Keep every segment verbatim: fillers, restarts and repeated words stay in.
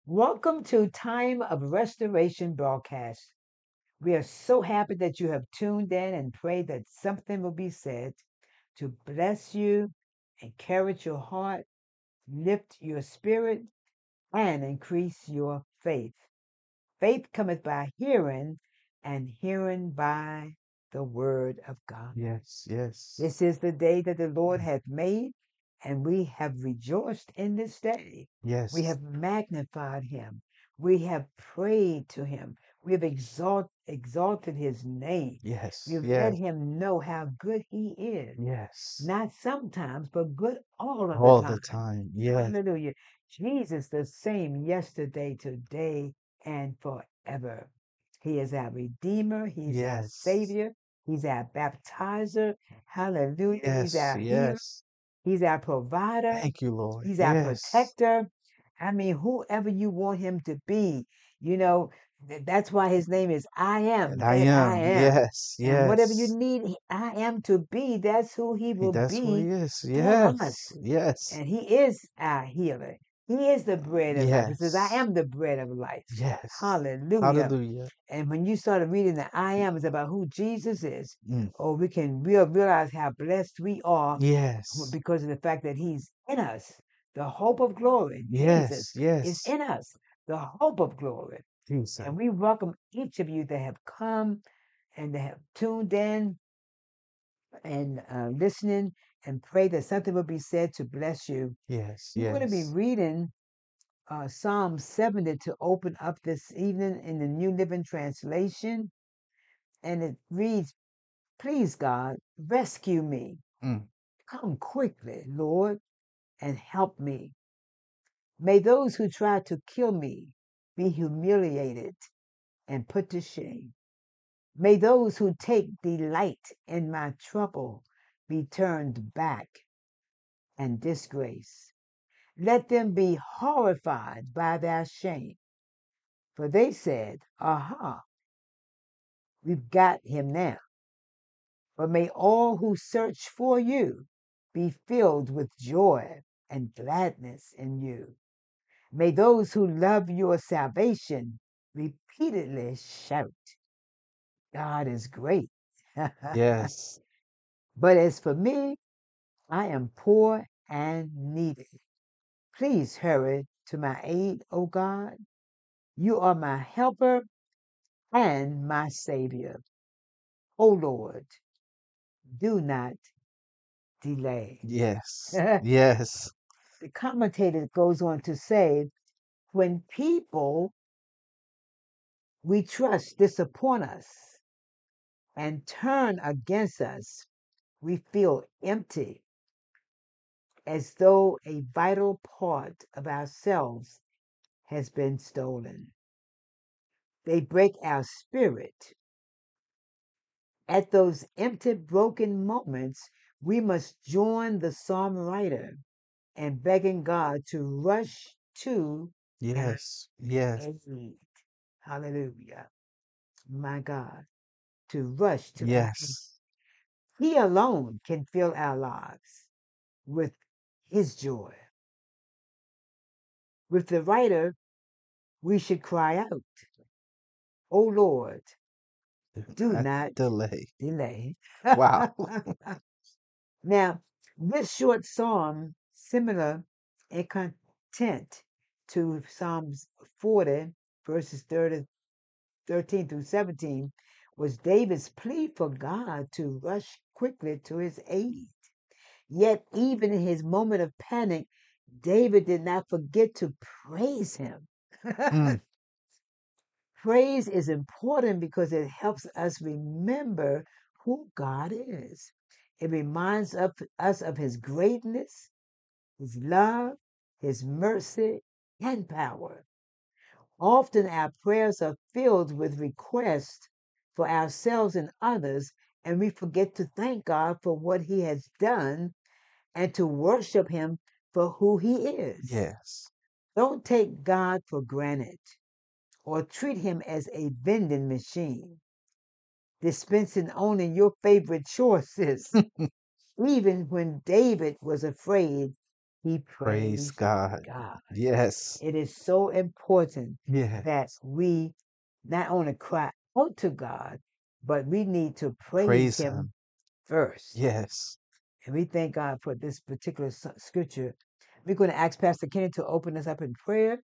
Welcome to Time of Restoration broadcast. We are so happy that you have tuned in and pray that something will be said to bless you, encourage your heart, lift your spirit, and increase your faith. Faith cometh by hearing, and hearing by the word of God. Yes, yes. This is the day that the Lord hath made, and we have rejoiced in this day. We Yes, have magnified him. We have prayed to him. We have exalt, exalted his name. We yes, have let yes, him know how good he is. yes. Not sometimes, but good all of the All the time. time. Yes, Hallelujah. Jesus, the same yesterday, today, and forever. He is our Redeemer. He's our yes, Savior. He's our baptizer. Hallelujah. He's yes, our healer. yes. He's our provider. Thank you, Lord. He's our Yes. protector. I mean, whoever you want him to be, you know, th- that's why his name is I And am I that I am. am. Yes, And whatever you yes. need he- I am to be, that's who he He, will that's who he be is. for Yes, us. yes, And he is our healer. He is the bread of life. He says, I yes, am the bread of life. yes. Hallelujah. Hallelujah. And when you started reading the I am, it's about who Jesus is. Mm. Oh, we can real, realize how blessed we are Yes, because of the fact that he's in us. The hope of glory, Jesus, yes, is yes. in us. The hope of glory. Jesus. And we welcome each of you that have come and that have tuned in and uh, listening and pray that something will be said to bless you. Yes, We're going to be yes. reading uh, Psalm seventy to open up this evening in the New Living Translation. And it reads, Please, God, rescue me. Mm. Come quickly, Lord, and help me. May those who try to kill me be humiliated and put to shame. May those who take delight in my trouble be turned back and disgrace. Let them be horrified by their shame. For they said, Aha, we've got him now. But may all who search for you be filled with joy and gladness in you. May those who love your salvation repeatedly shout, God is great. Yes. But as for me, I am poor and needy. Please hurry to my aid, O God. You are my helper and my Savior. O Lord, do not delay. Yes. The Yes. commentator goes on to say, when people we trust disappoint us and turn against us, we feel empty, as though a vital part of ourselves has been stolen. They break our spirit. At those empty, broken moments, we must join the psalm writer and begging God to rush to our Yes. Yes. aid. Hallelujah. My God, to rush to our aid. Yes. He alone can fill our lives with his joy. With the writer, we should cry out, O Lord, do Not not delay. delay. Wow. Now, this short psalm, similar in content to Psalms forty, verses thirty, thirteen through seventeen, was David's plea for God to rush quickly to his aid. Yet, even in his moment of panic, David did not forget to praise him. Mm. Praise is important because it helps us remember who God is. It reminds of, us of his greatness, his love, his mercy, and power. Often our prayers are filled with requests for ourselves and others, and we forget to thank God for what he has done and to worship him for who he is. Yes. Don't take God for granted or treat him as a vending machine, dispensing only your favorite choices. Even when David was afraid, he Praise praised God. God. Yes. It is so important that Yes. we not only cry out to God, but we need to praise Praise him him. first. Yes. And we thank God for this particular s- scripture. We're going to ask Pastor Kenny to open us up in prayer.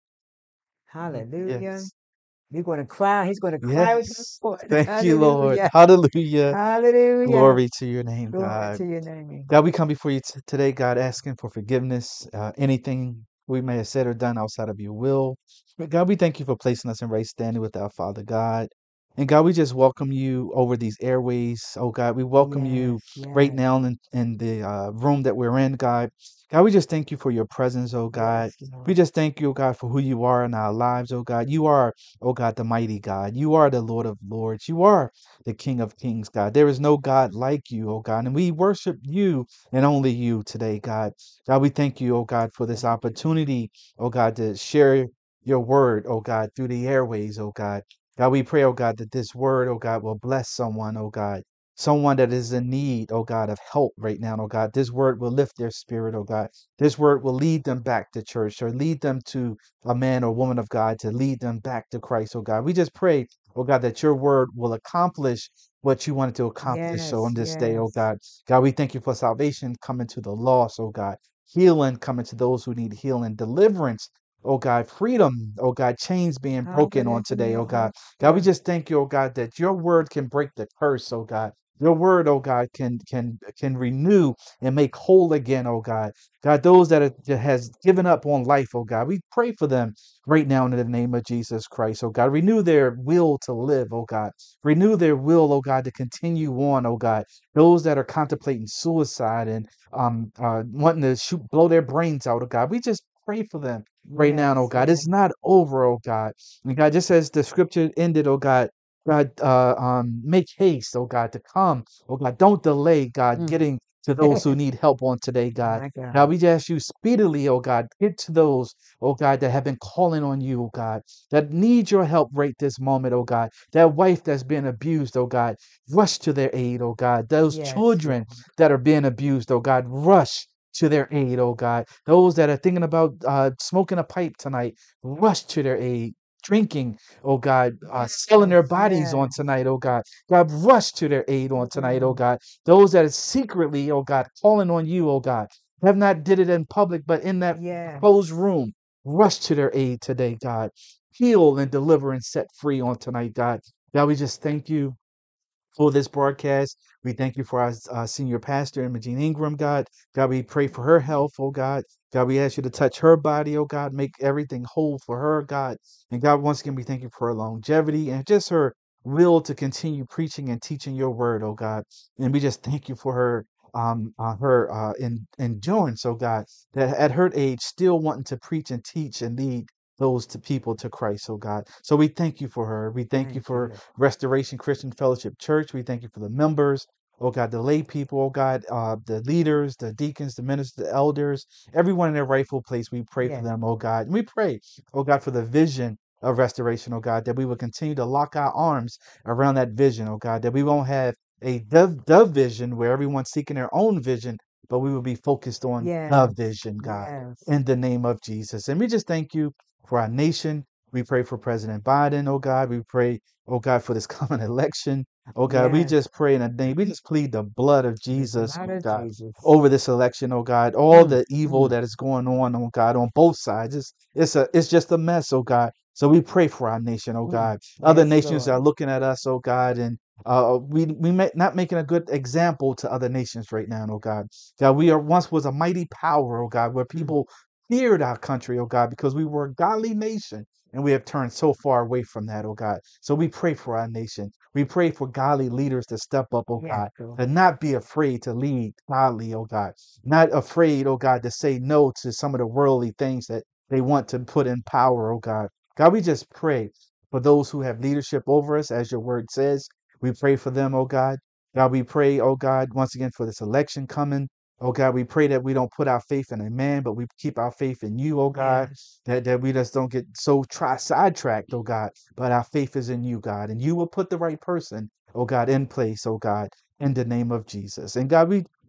Mm, Hallelujah. yes. We're going to cry. He's going to cry with us. Yes. Lord. Thank you, Lord. Hallelujah. Hallelujah. Hallelujah. Glory to your name, Glory God. to your name. God, we come before you t- today, God, asking for forgiveness, uh, anything we may have said or done outside of your will. But God, we thank you for placing us in right standing with our Father God. And God, we just welcome you over these airways. Oh God, we welcome you Yes, right yes, now in, in the uh, room that we're in, God. God, we just thank you for your presence, oh God. yes, We Lord. just thank you, oh God, for who you are in our lives, oh God. You are, oh God, the mighty God. You are the Lord of Lords. You are the King of Kings, God. There is no God like you, oh God. And we worship you and only you today, God. God, we thank you, oh God, for this Thank you. opportunity, oh God, to share your word, oh God, through the airways, oh God. God, we pray, oh God, that this word, oh God, will bless someone, oh God. Someone that is in need, oh God, of help right now, oh God. This word will lift their spirit, oh God. This word will lead them back to church or lead them to a man or woman of God to lead them back to Christ, oh God. We just pray, oh God, that your word will accomplish what you wanted to accomplish so on Yes, this day, oh yes. God. God, we thank you for salvation coming to the lost, oh God. Healing coming to those who need healing. Deliverance, oh God. Freedom, oh God. Chains being broken on today, oh God. God, we Hallelujah. just thank you, oh God, that your word can break the curse, oh God. Your word, oh God, can can can renew and make whole again, oh God. God, those that, are, that has given up on life, oh God, we pray for them right now in the name of Jesus Christ, oh God. Renew their will to live, oh God. Renew their will, oh God, to continue on, oh God. Those that are contemplating suicide and um uh wanting to shoot blow their brains out, oh God. We just pray for them right now, oh Yes, God. yes. It's not over, oh God. And God, just as the scripture ended, oh God. God, uh, um, make haste, oh God, to come. Oh God, don't delay, God, Mm. getting to those who need help on today, God. My God, God. we just ask you speedily, oh God, get to those, oh God, that have been calling on you, oh God, that need your help right this moment, oh God. That wife that's being abused, oh God, rush to their aid, oh God. Those Yes, children Lord. that are being abused, oh God, rush to their aid, oh God. Those that are thinking about uh, smoking a pipe tonight, rush to their aid. Drinking, oh God, uh, selling Yes, their bodies on yes. tonight, oh God. God, rush to their aid on tonight, oh Mm. God. Those that are secretly, oh God, calling on you, oh God, have not did it in public, but in that closed Yes. room, rush to their aid today, God. Heal and deliver and set free on tonight, God. God, we just thank you for this broadcast. We thank you for our uh, senior pastor, Imogene Ingram, God. God, we pray for her health, oh God. God, we ask you to touch her body, oh God, make everything whole for her, God. And God, once again, we thank you for her longevity and just her will to continue preaching and teaching your word, oh God. And we just thank you for her um uh, her uh in endurance, oh God, that at her age still wanting to preach and teach and lead those to people to Christ, oh God. So we thank you for her. We thank you Thank you, for Lord. Restoration Christian Fellowship Church. We thank you for the members, oh God, the lay people, oh God, uh, the leaders, the deacons, the ministers, the elders, everyone in their rightful place. We pray for Yes. them, oh God. And we pray, oh God, for the vision of restoration, oh God, that we will continue to lock our arms around that vision, oh God, that we won't have a the, the vision where everyone's seeking their own vision, but we will be focused on the Yes. vision, God, Yes. in the name of Jesus. And we just thank you for our nation. We pray for President Biden, oh God. We pray, oh God, for this coming election. Oh God, we Yes. just pray in the name. We just plead the blood of The Jesus, blood oh of God, Jesus. over this election, oh God. All Mm. the evil Mm. that is going on, oh God, on both sides. It's it's a it's just a mess, oh God. So we pray for our nation, oh Mm. God. Other Yes, nations Lord. are looking at us, oh God, and uh, we we may not making a good example to other nations right now, oh God. God, we are once was a mighty power, oh God, where Mm. people feared our country, oh God, because we were a godly nation. And we have turned so far away from that, oh God. So we pray for our nation. We pray for godly leaders to step up, oh Yes, God, Lord. and not be afraid to lead godly, oh God. Not afraid, oh God, to say no to some of the worldly things that they want to put in power, oh God. God, we just pray for those who have leadership over us, as your word says. We pray for them, oh God. God, we pray, oh God, once again for this election coming. Oh God, we pray that we don't put our faith in a man, but we keep our faith in you, oh God. Yes. That, that we just don't get so try sidetracked, oh God. But our faith is in you, God. And you will put the right person, oh God, in place, oh God, in the name of Jesus. And God, we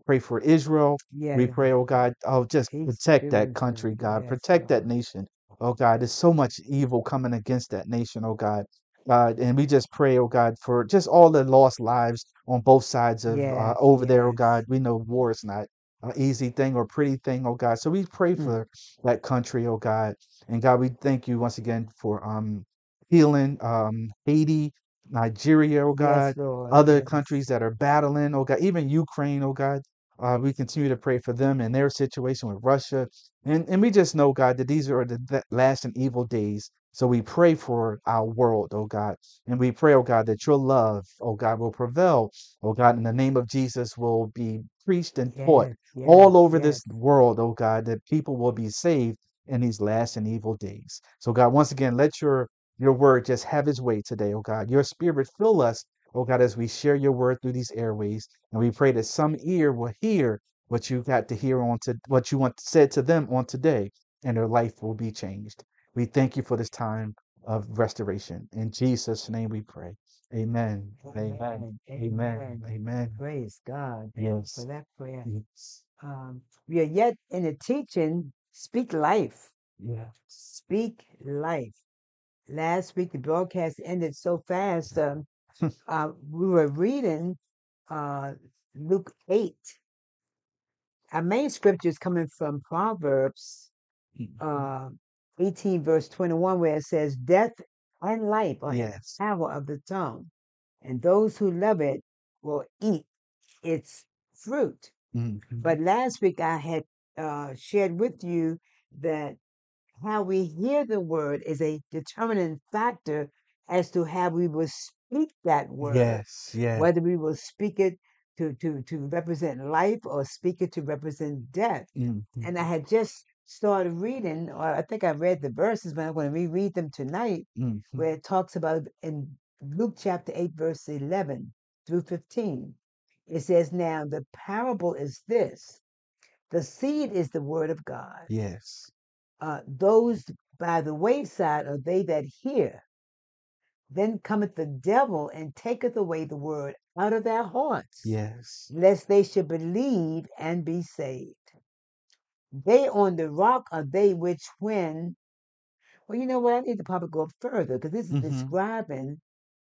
pray for Israel. We Yes. pray, oh God, oh, just Peace to protect that country, Jerusalem. God. Yes, Protect that Lord. nation. Oh God, there's so much evil coming against that nation, oh God. God, and we just pray, oh God, for just all the lost lives on both sides of uh, Yes, over there, oh yes. God. We know war is not an easy thing or pretty thing, oh God. So we pray Mm. for that country, oh God. And God, we thank you once again for um healing um Haiti, Nigeria, oh Yes, God, Lord. other Yes. countries that are battling, oh God, even Ukraine, oh God. Uh, we continue to pray for them and their situation with Russia. And, and we just know, God, that these are the the last and evil days. So we pray for our world, oh God. And we pray, oh God, that your love, oh God, will prevail. Oh God, in the name of Jesus will be preached and taught Yes, yes, all over yes. this world, oh God, that people will be saved in these last and evil days. So God, once again, let your your word just have its way today, oh God. Your spirit fill us, oh God, as we share your word through these airways. And we pray that some ear will hear what you got to hear on to what you want said to them on today, and their life will be changed. We thank you for this time of restoration. In Jesus' name we pray. Amen. Amen. Amen. Amen. Amen. Amen. Praise God. Thank you for Yes. that prayer. Yes. Um, we are yet in the teaching, speak life. Yeah. Speak life. Last week, the broadcast ended so fast. Um, uh, we were reading uh, Luke eight. Our main scripture is coming from Proverbs uh, eighteen, verse twenty-one, where it says, Death and life are in the Yes. power of the tongue, and those who love it will eat its fruit. Mhm. But last week, I had uh, shared with you that how we hear the word is a determining factor as to how we will speak that word, Yes. Yes. whether we will speak it to, to, to represent life or speak it to represent death. Mhm. And I had just started reading, or I think I read the verses, but I'm going to reread them tonight, Mhm. where it talks about in Luke chapter eight, verse eleven through fifteen. It says, Now the parable is this: the seed is the word of God. Yes. Uh, those by the wayside are they that hear. Then cometh the devil and taketh away the word out of their hearts, Yes. lest they should believe and be saved. They on the rock are they which when, well, you know what? I need to probably go further because this is Hmm. describing,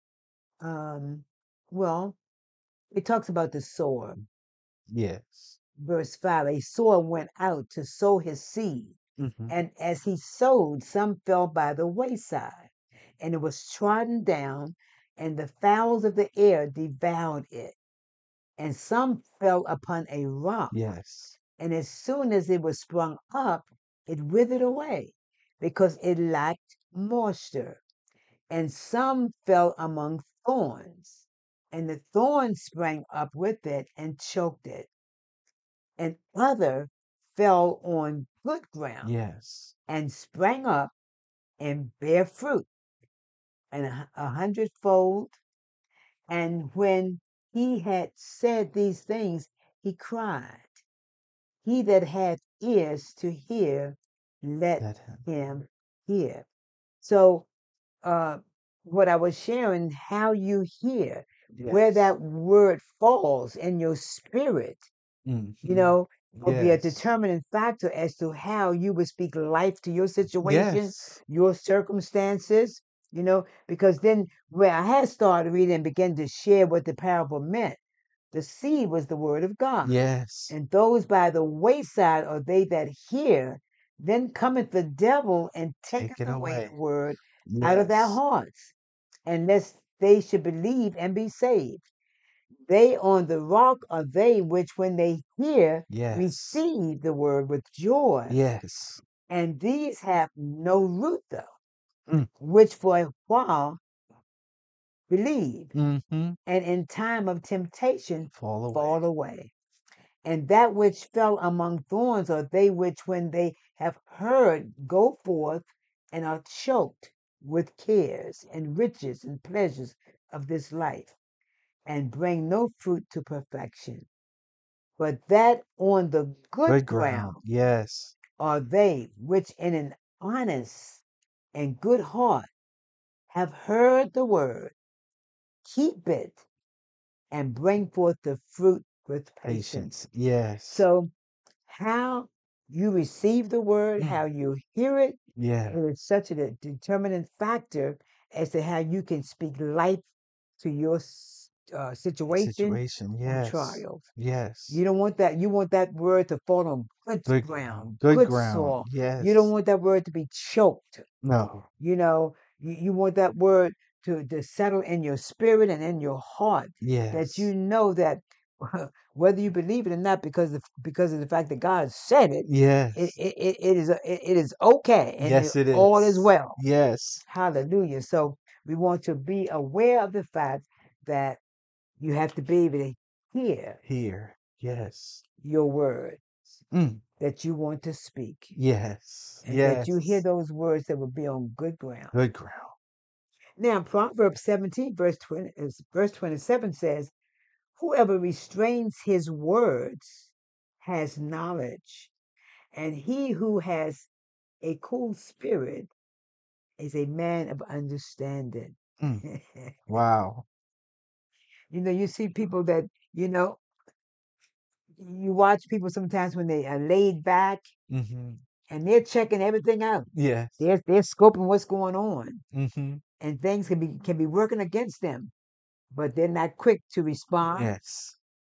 um, well, it talks about the sower. Yes. Verse five, a sower went out to sow his seed. Hmm. And as he sowed, some fell by the wayside, and it was trodden down, and the fowls of the air devoured it. And some fell upon a rock, Yes. and as soon as it was sprung up, it withered away, because it lacked moisture. And some fell among thorns, and the thorns sprang up with it and choked it. And other fell on good ground Yes. and sprang up and bear fruit and a, a hundredfold. And when he had said these things, he cried, He that hath ears to hear, let Let him. him hear. So, uh, what I was sharing, how you hear, where Yes. that word falls in your spirit, Hmm. you know, will be a Yes. determining factor as to how you would speak life to your situation, Yes. your circumstances, you know, because then where I had started reading and began to share what the parable meant, the seed was the word of God. Yes. And those by the wayside are they that hear. Then cometh the devil and Take taketh it away away. the word out of their Yes. hearts, unless they should believe and be saved. They on the rock are they which, when they hear, Yes. receive the word with joy. Yes. And these have no root, though, Mm. which for a while believe, Mm-hmm. and in time of temptation Fall away. fall away. And that which fell among thorns are they which, when they have heard, go forth and are choked with cares and riches and pleasures of this life, and bring no fruit to perfection. But that on the good Good ground. ground Yes. are they which in an honest and good heart have heard the word, keep it, and bring forth the fruit with patience. Patience. Yes. So, how you receive the word, Mm. how you hear it, Yeah. it is such a de- determinant factor as to how you can speak life to your s- uh, situation Situation. or Yes. trials. Yes. You don't want that. You want that word to fall on good Good ground, Good good ground. soil. Yes. You don't want that word to be choked. No. You know, you, you want that word to, to settle in your spirit and in your heart, that Yes. you know that whether you believe it or not, because of, because of the fact that God said it, Yes. it, it, it, it is a, it, it is okay, and Yes, it, it all is is. well. Yes. Hallelujah. So we want to be aware of the fact that you have to be able to hear Here. Yes. your words Mm. that you want to speak, Yes. and that you hear Yes. those words that will be on good ground. Good ground. Now, Proverbs seventeen, verse twenty, is- verse twenty-seven says, "Whoever restrains his words has knowledge, and he who has a cool spirit is a man of understanding." Mm. Wow. You know, you see people that, you know, you watch people sometimes when they are laid back Mm-hmm. and they're checking everything out. Yes. They're they're scoping what's going on, Mm-hmm. and things can be can be working against them, but they're not quick to respond. Yes.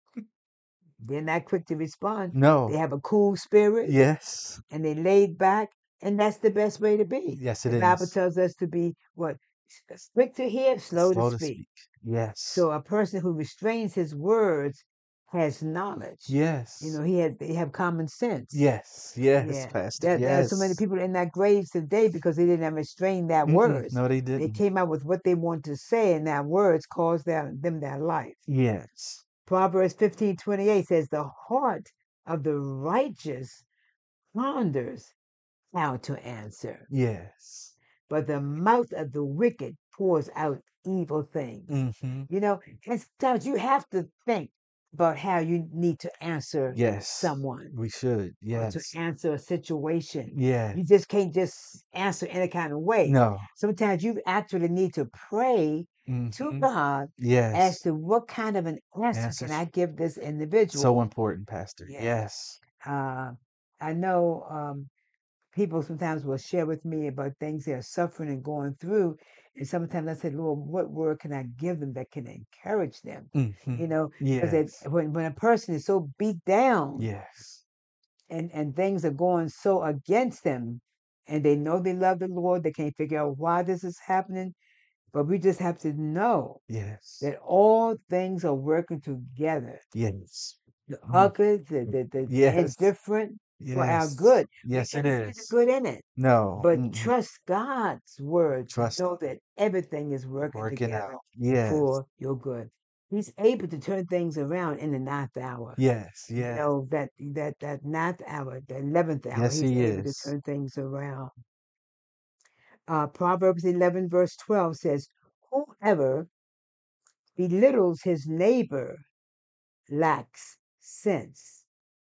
They're not quick to respond. No. They have a cool spirit Yes. and they laid back, and that's the best way to be. Yes, The it Bible is. tells us to be what? S- Quick to hear, slow to Slow to speak. speak. Yes. So a person who restrains his words has knowledge. You Yes. know, he had they have common sense. Yes. Yes, Yeah. Pastor. There, there are so many Yes. people in that graves today because they didn't restrain their Mm-mm. words. No, they They didn't. came out with what they wanted to say, and their words caused their, them their life. Yes. Proverbs fifteen twenty-eight says, "The heart of the righteous ponders how to answer, Yes. but the mouth of the wicked pours out evil things." Mm-hmm. You know, and sometimes you have to think about how you need to answer Yes. someone We should. or to Yes. answer a situation. Yes. You just can't just answer any kind of way. No. Sometimes you actually need to pray to Mm-hmm. God as Yes. to what kind of an answer Answer. can I give this individual. So important, Pastor. Yeah. Yes. Uh, I know um, people sometimes will share with me about things they're suffering and going through. And sometimes I say, Lord, what word can I give them that can encourage them? Mm-hmm. You know, because it, Yes. when, when a person is so beat down Yes. and, and things are going so against them, and they know they love the Lord, they can't figure out why this is happening. But we just have to know Yes. that all things are working together. Yes. The Mm. ugly, the, the, the Yes. indifferent, for our Yes. good. We Yes, it can't see the is. good in it. No. But Mm-mm. trust God's word to Trust know that everything is working working together out. Yes. for your good. He's able to turn things around in the ninth hour. Yes. You Yes. know, that that that ninth hour, the eleventh hour, Yes, he's he able to is. turn things around. Uh, Proverbs eleven, verse twelve says, "Whoever belittles his neighbor lacks sense,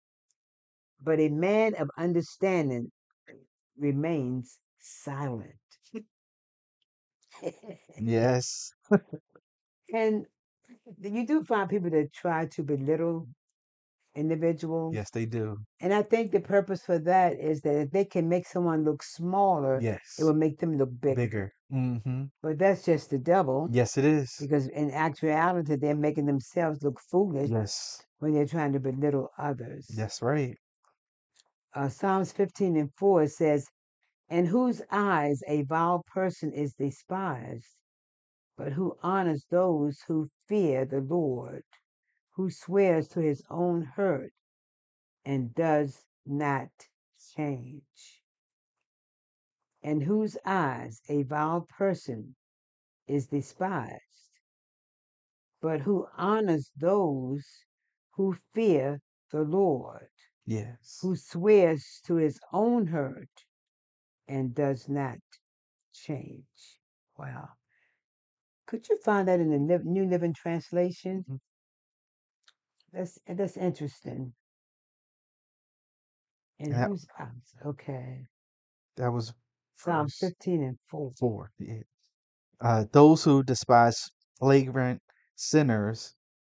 but a man of understanding remains silent." Yes. And you do find people that try to belittle individuals. Yes, they do. And I think the purpose for that is that if they can make someone look smaller, Yes. it will make them look bigger. Bigger. Mm-hmm. But that's just the devil, Yes, it is. because in actuality, they're making themselves look foolish Yes. when they're trying to belittle others. That's right. Uh, Psalms fifteen and four says, "In whose eyes a vile person is despised, but who honors those who fear the Lord, who swears to his own hurt and does not change." In whose eyes a vile person is despised, but who honors those who fear the Lord, Yes. who swears to his own hurt and does not change. Wow. Could you find that in the Liv- New Living Translation? Mhm. That's that's interesting. And That, whose eyes? Okay. that was Psalm verse fifteen and four. four. Yeah. Uh, those who despise flagrant sinners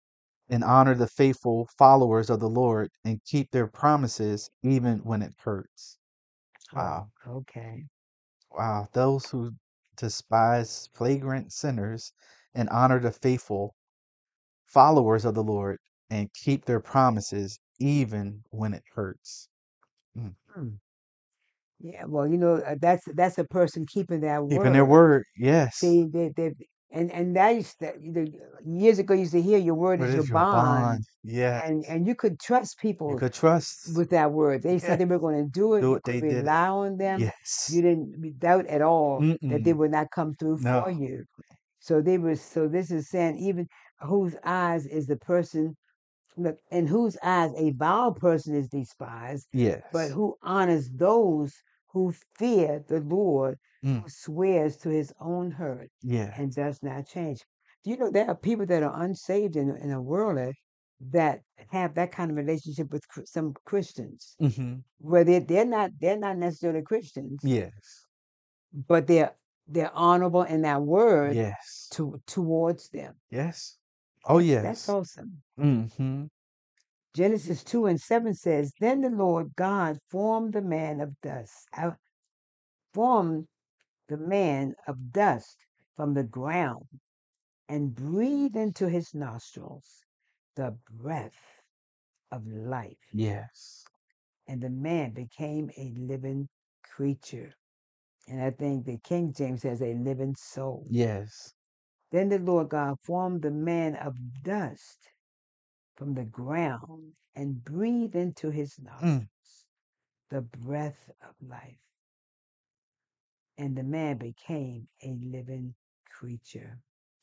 and honor the faithful followers of the Lord and keep their promises even when it hurts. Oh, Wow. okay. Wow. Those who despise flagrant sinners and honor the faithful followers of the Lord and keep their promises even when it hurts. Mm. Hmm. Yeah, well, you know, uh, that's that's a person keeping their Keeping their word. word. Yes. See, they they and and that used to, you know, years ago you used to hear your word What is your is your bond? bond, Yes. and and you could trust You people could trust. with that word. They said Yeah. they were going to do it. Do You it. could They did it. rely on them. You Yes. didn't doubt at all that they Mm-mm. would not come through No. for you. So they were. So this is saying even whose eyes is the person, look, in whose eyes a vile person is despised, but Yes. who honors those who fear the Lord, Mm. who swears to his own hurt Yes. and does not change. Do you know there are people that are unsaved in, in the world that that have that kind of relationship with Chri- some Christians, Mm-hmm. where they they're not they're not necessarily Christians, Yes. but they're they're honorable in that word Yes. to towards them. Yes. Oh, That's that's yes. awesome. Mm-hmm. Genesis two and seven says, Then the Lord God formed the man of dust, uh, formed the man of dust from the ground and breathed into his nostrils the breath of life. Yes. And the man became a living creature. And I think the King James says a living soul. Yes. Then the Lord God formed the man of dust from the ground and breathed into his Mm. nostrils the breath of life, and the man became a living creature.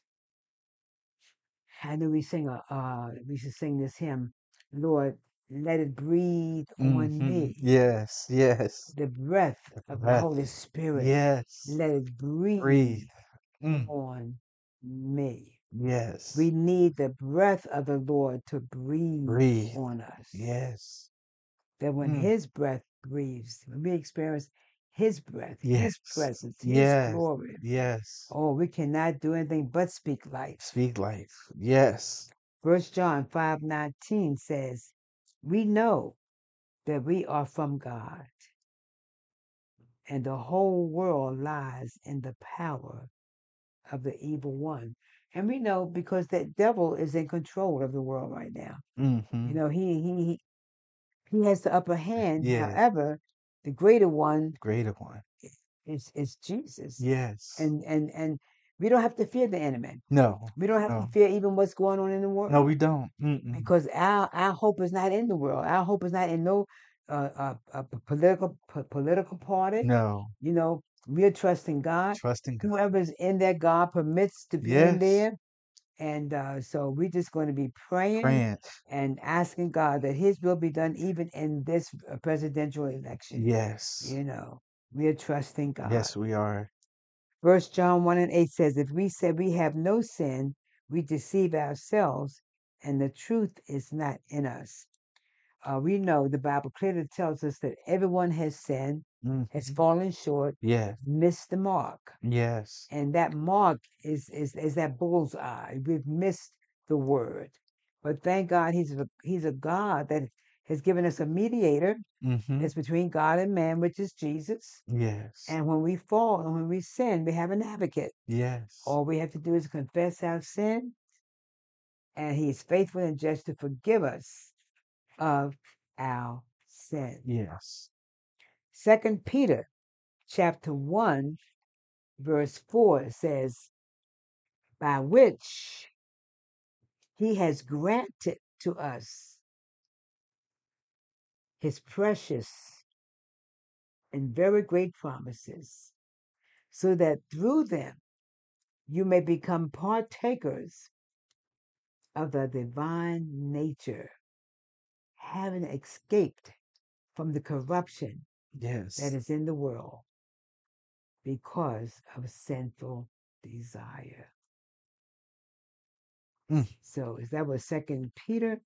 How do we sing a uh we should sing this hymn, Lord, let it breathe on Mm-hmm. me. Yes. Yes. The breath The of the breath. Holy Spirit. Yes. Let it Breathe. breathe Mm. on me. Yes. We need the breath of the Lord to breathe Breathe. on us. Yes. That when Mm. his breath breathes, when we experience his breath, his Yes. presence, his Yes. glory, Yes. oh, we cannot do anything but speak life. Speak life. Yes. First John five nineteen says, We know that we are from God, and the whole world lies in the power of the evil one. And we know because that devil is in control of the world right now. Mm-hmm. You know, he he he has the upper hand. Yes. However, the greater one Greater one. is is Jesus. Yes. And and and we don't have to fear the enemy. No. We don't have to No. fear even what's going on in the No, world, we don't. Mm-mm. because our our hope is not in the world. Our hope is not in no uh, uh, uh p- political p- political party. No. You know, we're trusting God. Trusting God. Whoever's in there, God permits to be in Yes. there, and uh, so we're just going to be praying Praying. and asking God that His will be done, even in this uh, presidential election. Yes. You know, we're trusting God. Yes, we are. First John one and eight says, If we say we have no sin, we deceive ourselves, and the truth is not in us. Uh, we know the Bible clearly tells us that everyone has sinned, has Mm-hmm. fallen short, Yes. missed the mark. Yes. And that mark is, is, is that bullseye. We've missed the word. But thank God he's a, he's a God that has given us a mediator Mm-hmm. that's between God and man, which is Jesus. Yes. And when we fall and when we sin, we have an advocate. Yes. All we have to do is confess our sin, and he is faithful and just to forgive us of our sin. Yes. Second Peter chapter one, verse four says, By which he has granted to us his precious and very great promises, so that through them you may become partakers of the divine nature, having escaped from the corruption that Yes. is in the world because of sinful desire. Mm. So is that what Second Peter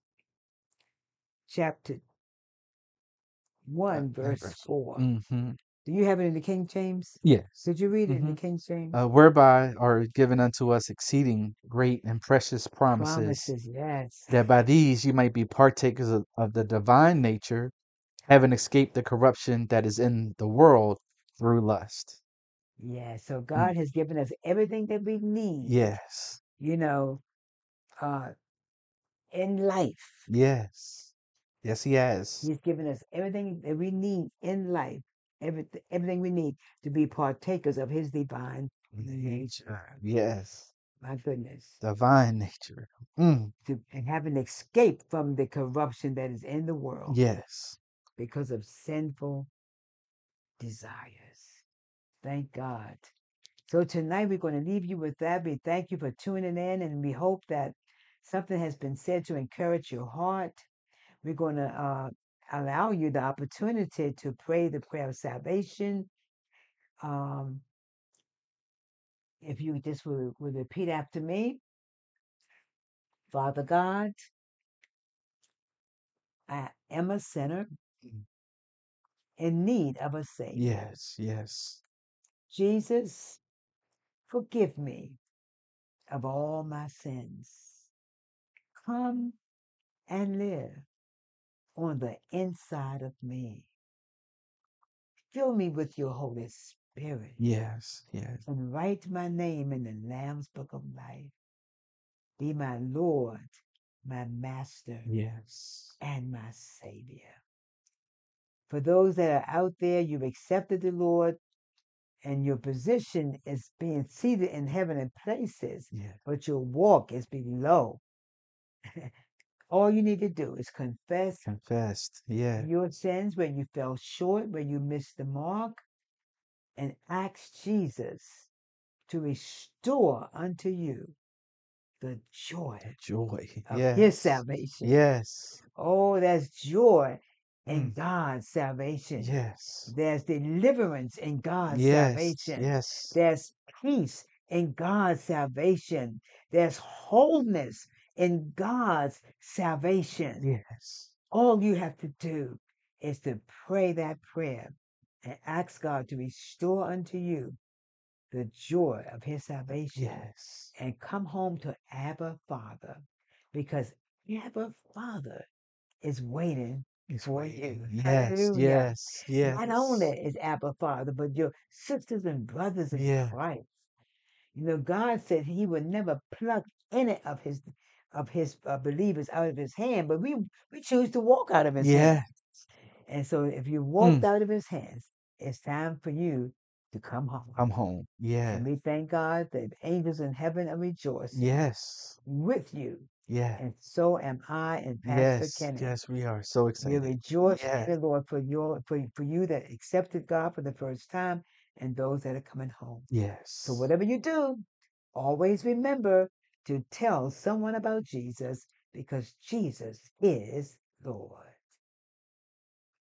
chapter Uh, one and verse verse. four? Mm-hmm. Do you have it in the King James? Yes. Did you read it in hmm the King James? Uh, whereby are given unto us exceeding great and precious promises, Promises, yes. that by these you might be partakers of, of the divine nature, having escaped the corruption that is in the world through lust. Yeah, so Mm, God has given us everything that we need, Yes. you know, uh, in life. Yes. Yes, he has. He's given us everything that we need in life, everything, everything we need to be partakers of his divine nature. Nature. Yes. My goodness. Divine nature. Mm, To, and having escaped from the corruption that is in the world yes. because of sinful desires. Thank God. So tonight we're going to leave you with that. We thank you for tuning in, and we hope that something has been said to encourage your heart. We're going to uh, allow you the opportunity to pray the prayer of salvation. Um, if you just would, would repeat after me, Father God, I am a sinner Mm, in need of a Savior. yes. Yes. Jesus, forgive me of all my sins. Come and live on the inside of me. Fill me with your Holy Spirit Yes. Yes. and write my name in the Lamb's Book of Life. Be my Lord, my Master, Yes. and my Savior. For those that are out there, you've accepted the Lord and your position is being seated in heavenly places, Yeah. but your walk is below. All you need to do is confess Confessed. Yeah. your sins where you fell short, where you missed the mark, and ask Jesus to restore unto you the joy The joy. of his Yes. salvation. Yes. Oh, there's joy in Mm, God's salvation. yes. There's deliverance in God's Yes. salvation. Yes. There's peace in God's salvation. There's wholeness in God's salvation. Yes. All you have to do is to pray that prayer and ask God to restore unto you the joy of his salvation Yes. and come home to Abba Father, because Abba Father is waiting It's for waiting. you. Yes. Hallelujah. Yes. Not only Yes. is Abba Father, but your sisters and brothers in Yeah. Christ. You know, God said he would never pluck any of his of his uh, believers out of his hand, but we we choose to walk out of his hand. Yeah. And so if you Mm, walked out of his hands, it's time for you to come home. I'm home. Yeah. And we thank God that angels in heaven are rejoicing Yes. with you. Yeah. And so am I and Pastor Yes. Kenneth. Yes. We are so We're excited. rejoicing in Yeah. the Lord for your for, for you that accepted God for the first time and those that are coming home. So Yes. whatever you do, always remember to tell someone about Jesus, because Jesus is Lord.